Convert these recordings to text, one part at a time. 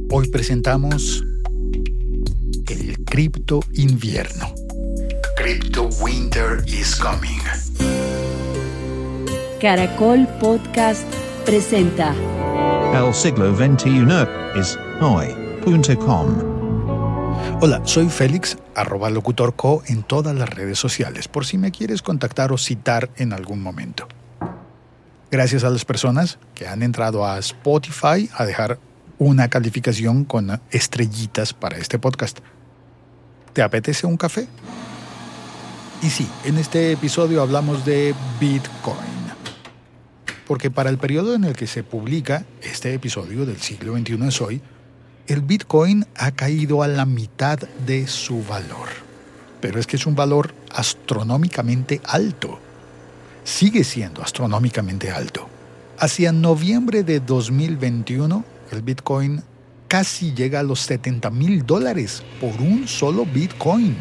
Hoy presentamos el Cripto Invierno. Crypto Winter is coming. Caracol Podcast presenta El siglo XXI es hoy.com. Hola, soy Félix, @locutorco en todas las redes sociales, por si me quieres contactar o citar en algún momento. Gracias a las personas que han entrado a Spotify a dejar una calificación con estrellitas para este podcast. ¿Te apetece un café? Y sí, en este episodio hablamos de Bitcoin. Porque para el periodo en el que se publica este episodio del siglo XXI es hoy, el Bitcoin ha caído a la mitad de su valor. Pero es que es un valor astronómicamente alto. Sigue siendo astronómicamente alto. Hacia noviembre de 2021, el Bitcoin casi llega a los $70,000 por un solo Bitcoin.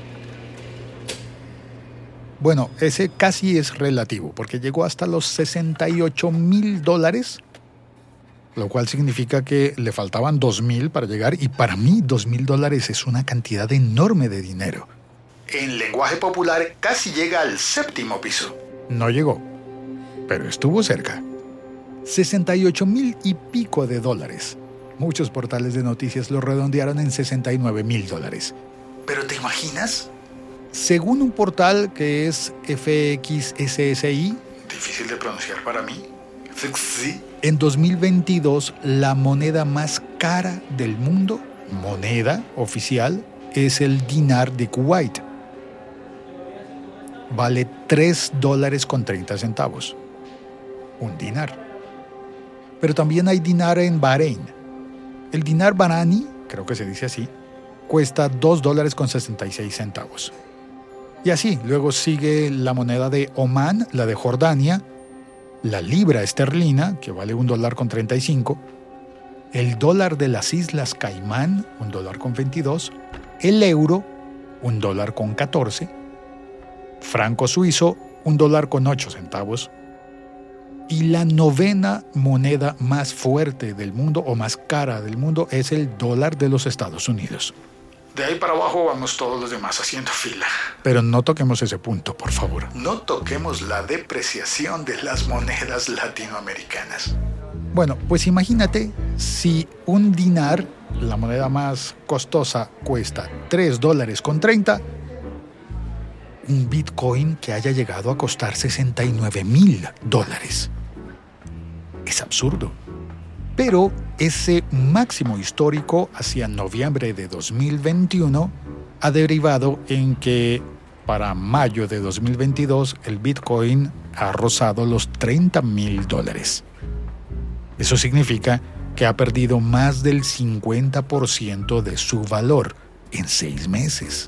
Bueno, ese casi es relativo, porque llegó hasta los $68,000, lo cual significa que le faltaban 2,000 para llegar, y para mí $2,000 es una cantidad enorme de dinero. En lenguaje popular, casi llega al séptimo piso. No llegó, pero estuvo cerca. 68,000 y pico de dólares. Muchos portales de noticias lo redondearon en $69,000. ¿Pero te imaginas? Según un portal que es FXSSI, difícil de pronunciar para mí, en 2022 la moneda más cara del mundo, moneda oficial, es el dinar de Kuwait. Vale $3.30. Un dinar. Pero también hay dinar en Bahrein. El dinar Bahrani, creo que se dice así, cuesta $2.66. Y así, luego sigue la moneda de Omán, la de Jordania, la libra esterlina, que vale $1.35, el dólar de las Islas Caimán, $1.22, el euro, $1.14, franco suizo, $1.08, y la novena moneda más fuerte del mundo o más cara del mundo es el dólar de los Estados Unidos. De ahí para abajo vamos todos los demás haciendo fila. Pero no toquemos ese punto, por favor. No toquemos la depreciación de las monedas latinoamericanas. Bueno, pues imagínate si un dinar, la moneda más costosa, cuesta $3.30, un Bitcoin que haya llegado a costar $69,000. Es absurdo. Pero ese máximo histórico hacia noviembre de 2021 ha derivado en que para mayo de 2022 el Bitcoin ha rozado los $30,000. Eso significa que ha perdido más del 50% de su valor en 6 meses.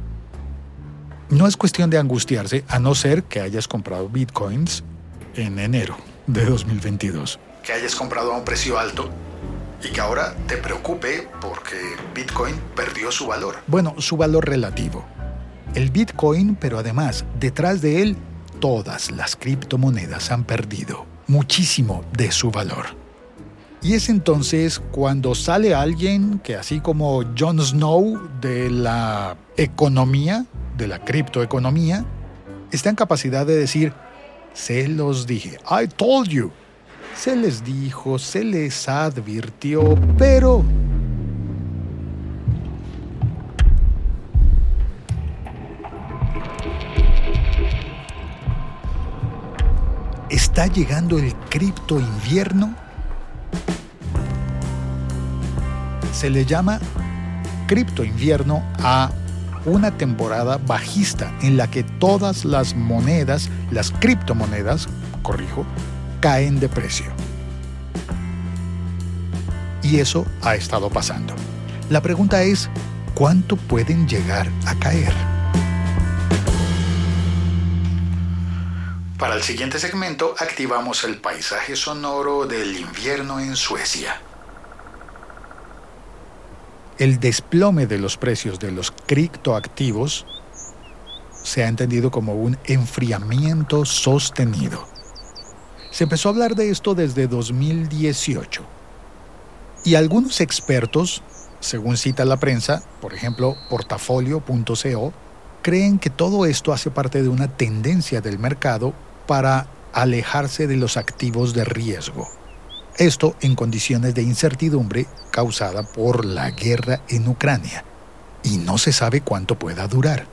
No es cuestión de angustiarse, a no ser que hayas comprado Bitcoins en enero de 2022. Que hayas comprado a un precio alto y que ahora te preocupe porque Bitcoin perdió su valor. Bueno, su valor relativo. El Bitcoin, pero además, detrás de él, todas las criptomonedas han perdido muchísimo de su valor. Y es entonces cuando sale alguien que, así como Jon Snow de la economía, de la criptoeconomía, está en capacidad de decir: se los dije, I told you. Se les dijo, se les advirtió, pero ¿está llegando el cripto invierno? Se le llama cripto invierno a una temporada bajista en la que todas las monedas, las criptomonedas, caen de precio. Y eso ha estado pasando. La pregunta es, ¿cuánto pueden llegar a caer? Para el siguiente segmento activamos el paisaje sonoro del invierno en Suecia. El desplome de los precios de los criptoactivos se ha entendido como un enfriamiento sostenido. Se empezó a hablar de esto desde 2018. Y algunos expertos, según cita la prensa, por ejemplo, portafolio.co, creen que todo esto hace parte de una tendencia del mercado para alejarse de los activos de riesgo. Esto en condiciones de incertidumbre causada por la guerra en Ucrania. Y no se sabe cuánto pueda durar.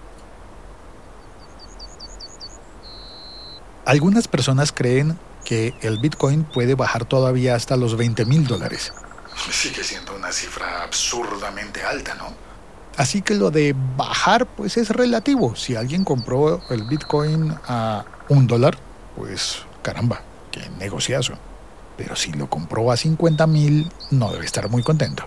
Algunas personas creen que el Bitcoin puede bajar todavía hasta los $20,000. Sigue siendo una cifra absurdamente alta, ¿no? Así que lo de bajar, pues es relativo. Si alguien compró el Bitcoin a $1, pues caramba, qué negociazo. Pero si lo compró a 50,000, no debe estar muy contento.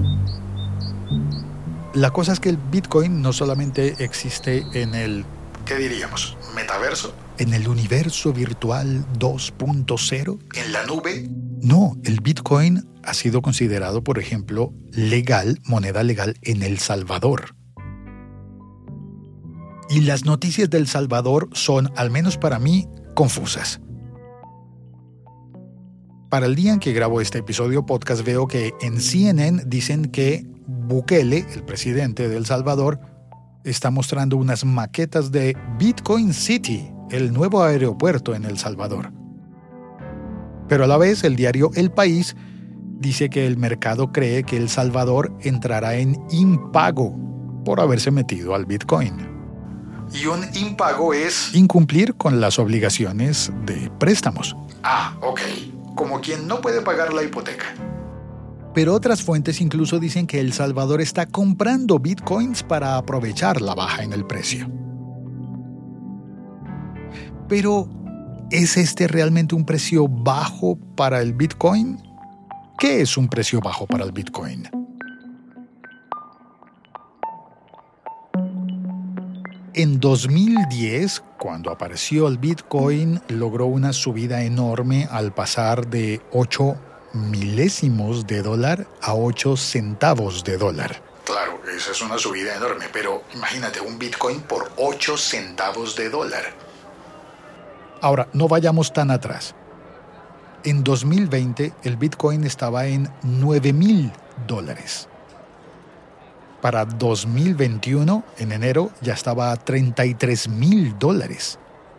La cosa es que el Bitcoin no solamente existe en el, ¿qué diríamos? ¿Metaverso? ¿En el universo virtual 2.0? ¿En la nube? No, el Bitcoin ha sido considerado, por ejemplo, legal, moneda legal en El Salvador. Y las noticias de El Salvador son, al menos para mí, confusas. Para el día en que grabo este episodio podcast veo que en CNN dicen que Bukele, el presidente de El Salvador, está mostrando unas maquetas de Bitcoin City, el nuevo aeropuerto en El Salvador. Pero a la vez el diario El País dice que el mercado cree que El Salvador entrará en impago por haberse metido al Bitcoin. Y un impago es incumplir con las obligaciones de préstamos. Ah, ok. Como quien no puede pagar la hipoteca. Pero otras fuentes incluso dicen que El Salvador está comprando bitcoins para aprovechar la baja en el precio. Pero, ¿es este realmente un precio bajo para el bitcoin? ¿Qué es un precio bajo para el bitcoin? En 2010, cuando apareció el Bitcoin, logró una subida enorme al pasar de 8 milésimos de dólar a 8 centavos de dólar. Claro, esa es una subida enorme, pero imagínate un Bitcoin por 8 centavos de dólar. Ahora, no vayamos tan atrás. En 2020, el Bitcoin estaba en $9,000. Para 2021, en enero, ya estaba a $33,000.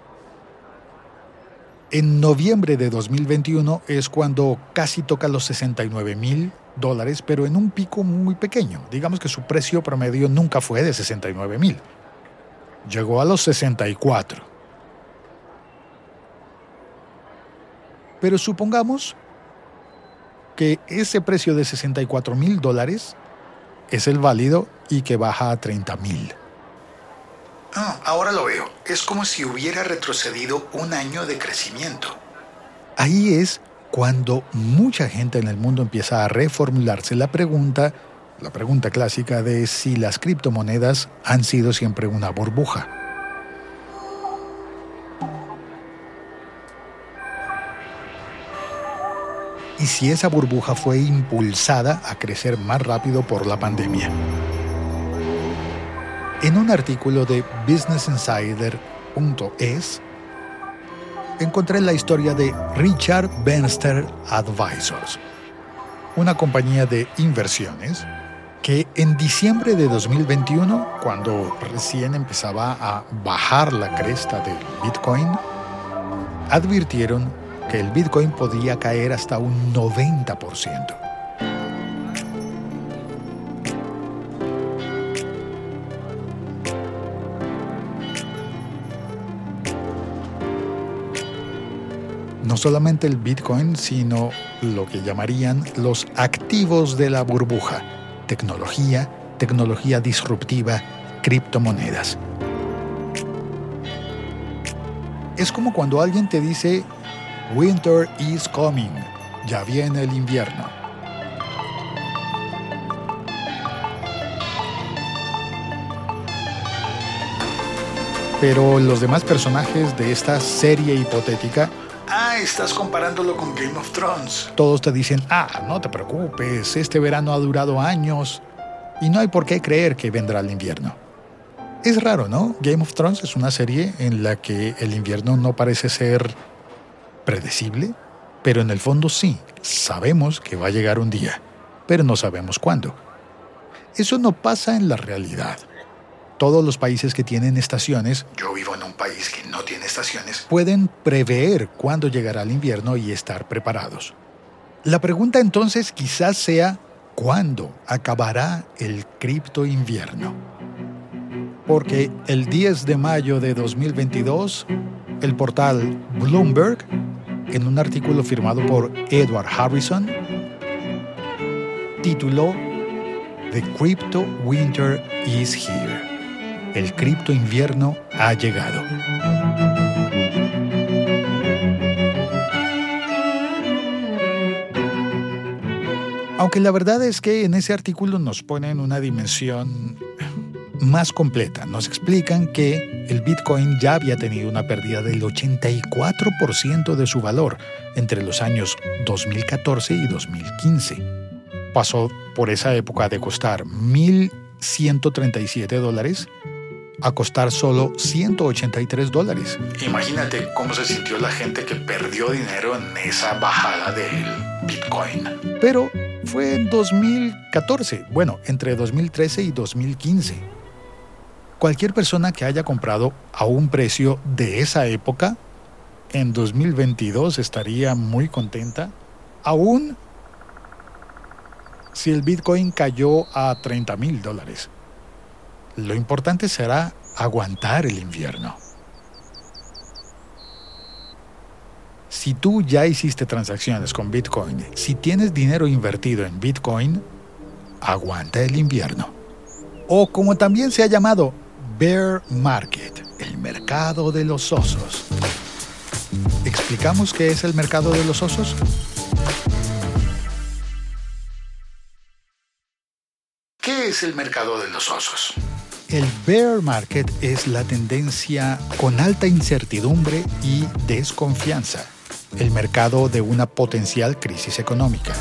En noviembre de 2021 es cuando casi toca los $69,000, pero en un pico muy pequeño. Digamos que su precio promedio nunca fue de 69,000. Llegó a los 64. Pero supongamos que ese precio de $64,000 es el válido y que baja a 30,000. Ahora lo veo. Es como si hubiera retrocedido un año de crecimiento. Ahí es cuando mucha gente en el mundo empieza a reformularse la pregunta clásica de si las criptomonedas han sido siempre una burbuja. Y si esa burbuja fue impulsada a crecer más rápido por la pandemia. En un artículo de businessinsider.es encontré la historia de Richard Bernstein Advisors, una compañía de inversiones que en diciembre de 2021, cuando recién empezaba a bajar la cresta del Bitcoin, advirtieron que el Bitcoin podía caer hasta un 90%. No solamente el Bitcoin, sino lo que llamarían los activos de la burbuja, tecnología disruptiva, criptomonedas. Es como cuando alguien te dice Winter is coming, ya viene el invierno. Pero los demás personajes de esta serie hipotética, estás comparándolo con Game of Thrones. Todos te dicen, no te preocupes, este verano ha durado años y no hay por qué creer que vendrá el invierno. Es raro, ¿no? Game of Thrones es una serie en la que el invierno no parece ser predecible, pero en el fondo sí, sabemos que va a llegar un día. pero no sabemos cuándo. Eso no pasa en la realidad. Todos los países que tienen estaciones, yo vivo en un país que no tiene estaciones, pueden prever cuándo llegará el invierno y estar preparados. La pregunta entonces quizás sea, ¿cuándo acabará el cripto invierno? Porque el 10 de mayo de 2022, el portal Bloomberg, en un artículo firmado por Edward Harrison, tituló The Crypto Winter is Here. El cripto invierno ha llegado. Aunque la verdad es que en ese artículo nos ponen una dimensión más completa. Nos explican que el Bitcoin ya había tenido una pérdida del 84% de su valor entre los años 2014 y 2015. Pasó por esa época de costar $1,137 a costar solo $183. Imagínate cómo se sintió la gente que perdió dinero en esa bajada del Bitcoin. Pero fue en 2014, entre 2013 y 2015. Cualquier persona que haya comprado a un precio de esa época, en 2022 estaría muy contenta, aún si el Bitcoin cayó a $30,000. Lo importante será aguantar el invierno. Si tú ya hiciste transacciones con Bitcoin, si tienes dinero invertido en Bitcoin, aguanta el invierno. O como también se ha llamado, Bear Market, el mercado de los osos. ¿Explicamos qué es el mercado de los osos? ¿Qué es el mercado de los osos? El bear market es la tendencia con alta incertidumbre y desconfianza, el mercado de una potencial crisis económica.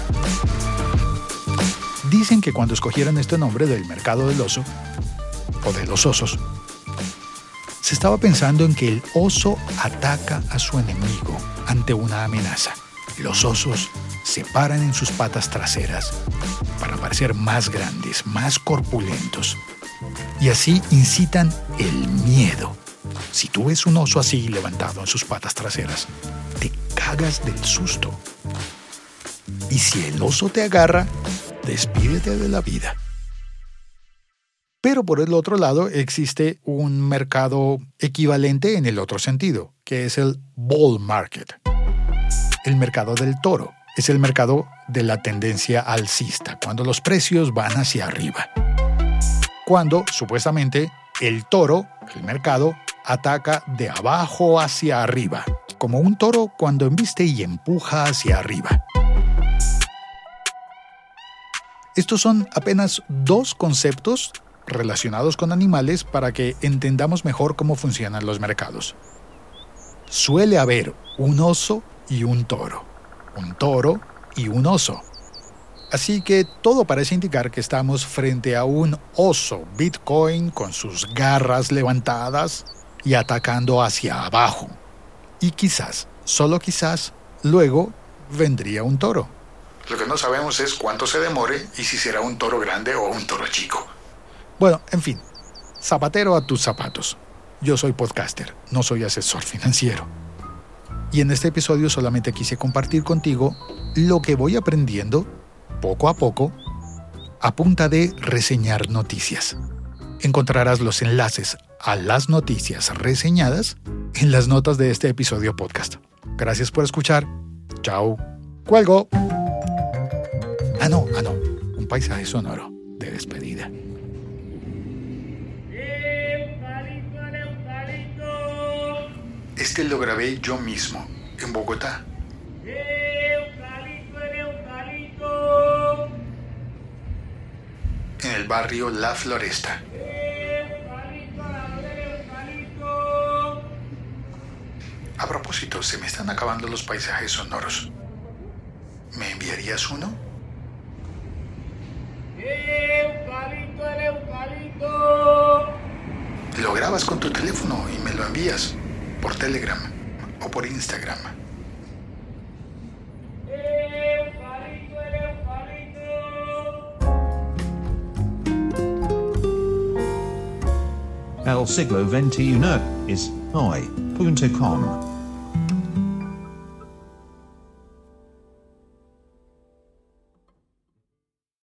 Dicen que cuando escogieron este nombre del mercado del oso, o de los osos, se estaba pensando en que el oso ataca a su enemigo ante una amenaza. Los osos se paran en sus patas traseras para parecer más grandes, más corpulentos, y así incitan el miedo. Si tú ves un oso así levantado en sus patas traseras, te cagas del susto. Y si el oso te agarra, despídete de la vida. Pero por el otro lado existe un mercado equivalente en el otro sentido, que es el bull market. El mercado del toro es el mercado de la tendencia alcista, cuando los precios van hacia arriba. Cuando, supuestamente, el toro, el mercado, ataca de abajo hacia arriba, como un toro cuando embiste y empuja hacia arriba. Estos son apenas dos conceptos relacionados con animales para que entendamos mejor cómo funcionan los mercados. Suele haber un oso y un toro y un oso. Así que todo parece indicar que estamos frente a un oso Bitcoin con sus garras levantadas y atacando hacia abajo. Y quizás, solo quizás, luego vendría un toro. Lo que no sabemos es cuánto se demore y si será un toro grande o un toro chico. Bueno, en fin, zapatero a tus zapatos. Yo soy podcaster, no soy asesor financiero. Y en este episodio solamente quise compartir contigo lo que voy aprendiendo poco a poco a punta de reseñar noticias. Encontrarás los enlaces a las noticias reseñadas en las notas de este episodio podcast. Gracias por escuchar. Chao. ¡Cuelgo! Ah, no. Un paisaje sonoro de despedida. Este lo grabé yo mismo, en Bogotá. En el barrio La Floresta. A propósito, se me están acabando los paisajes sonoros. ¿Me enviarías uno? Lo grabas con tu teléfono y me lo envías por Telegram o por Instagram. El siglo XXI es hoy.com.